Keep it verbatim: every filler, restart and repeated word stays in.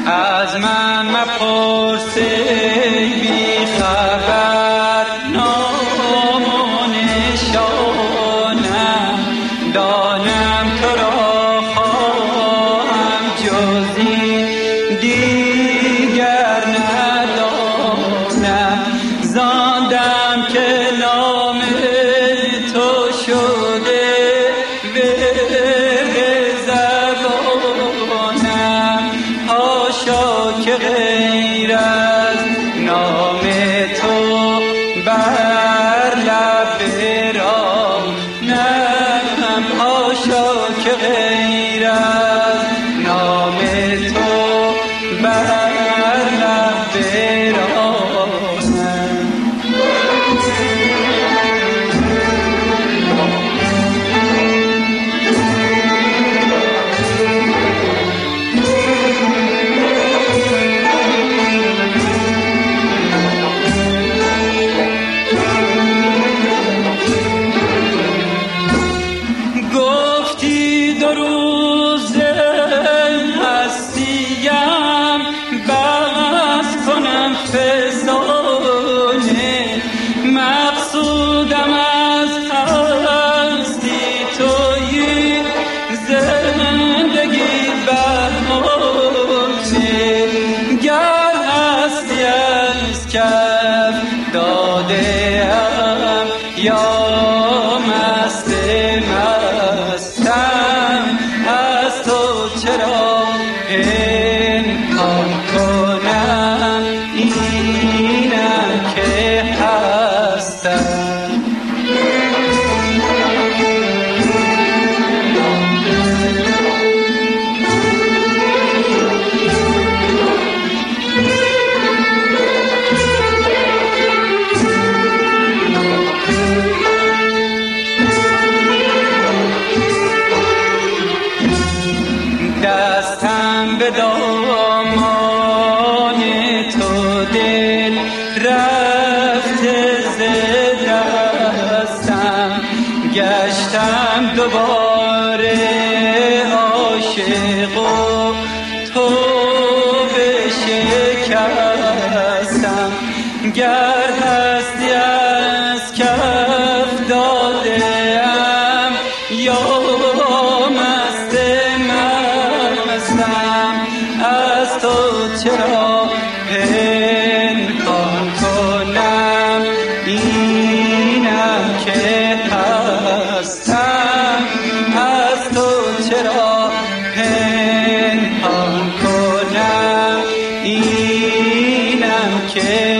از من مپرس بی خبر، نام و نشانم دانم تو را خواهم جزی دیگر ندانم. زاندم که نام تو شده ورد زبانم، حاشا که غیر از نام تو بر لب برانم، حاشا که غیر از نام تو بر لب برانم. گفتی دو روزه هستیم بس کنم فسانه، مقصودم از هستی تویی زندگی بهانه. گر هستی از کف داده ام یا مست مستم، از تو چرا پنهان کنم اینم که هستم. دستم به دامان تو دل رفته ز دستم، گشتم دوباره عاشق و تو بشکستم. گر هستی از کف داده ام یا مست مستم، از تو چرا پنهان کنم اینم که هستم. از تو چرا پنهان کنم اینم که